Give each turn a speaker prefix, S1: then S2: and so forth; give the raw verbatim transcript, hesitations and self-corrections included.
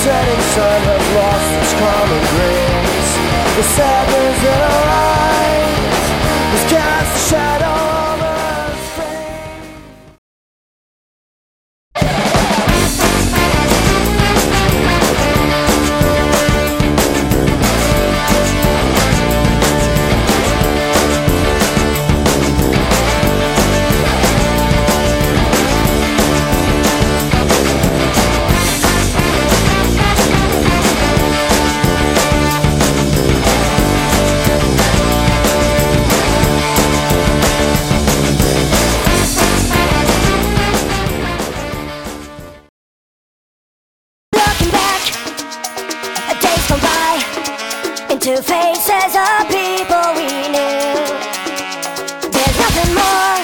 S1: setting sun has lost its common grace. The sadness in our eyes has cast a shadow over us.
S2: Two faces of people we knew. There's nothing more